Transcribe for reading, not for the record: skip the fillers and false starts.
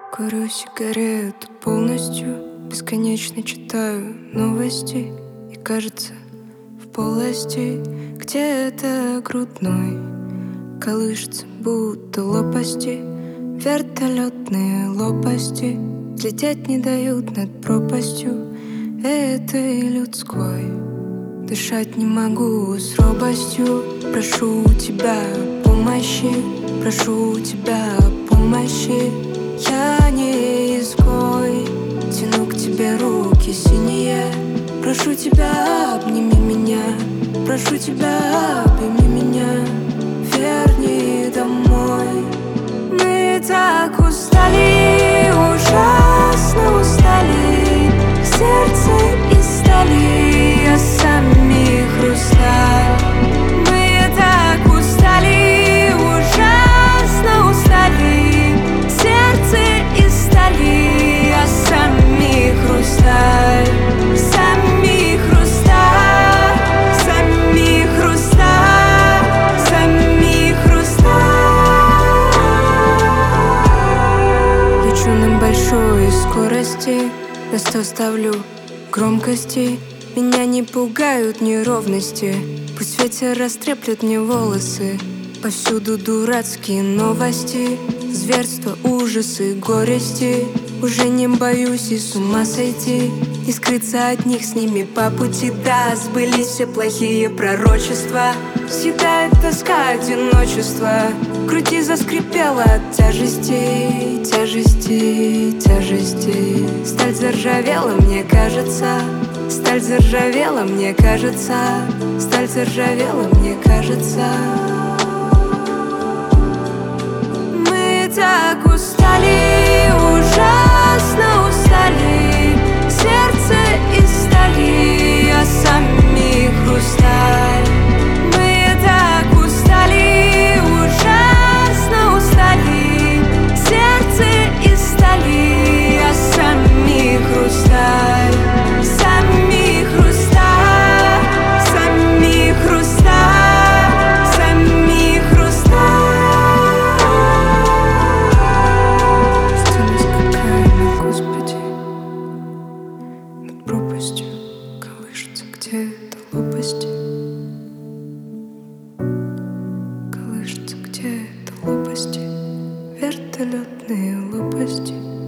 Курю сигарету полностью, бесконечно читаю новости. И кажется, в полости где-то грудной колышется, будто лопасти, вертолетные лопасти. Взлететь не дают над пропастью этой людской. Дышать не могу с робостью. Прошу у тебя помощи, прошу у тебя помощи. Я не изгой, тяну к тебе руки синие. Прошу тебя, обними меня, прошу тебя, обними меня, верни домой. Мы так устали, ужасно устали, сердце из стали, а сами хрусталь. Мы так устали, ужасно устали, сердце из стали, а сами хрусталь. Сами хрусталь, сами хрусталь, сами хрусталь. Лечу на большой скорости, на 100 ставлю громкости. Меня не пугают неровности, пусть ветер растреплет мне волосы. Повсюду дурацкие новости, зверства, ужасы, горести. Уже не боюсь и с ума сойти, не скрыться от них, с ними по пути. Да, сбылись все плохие пророчества, съедает тоска, одиночество. В груди заскрипела от тяжести, тяжести, тяжести. Сталь заржавела, мне кажется, сталь заржавела, мне кажется, сталь заржавела, мне кажется. Мы так устали, ужасно устали, сердце из стали, а сами хрусталь. Мы так устали, ужасно устали, сердце из стали, а сами хрусталь. Сами хрусталь, сами хрусталь, сами хрусталь. Стены скакаем, Господи, над пропастью колышется где-то лопасти. Колышется где-то лопасти, вертолетные лопасти.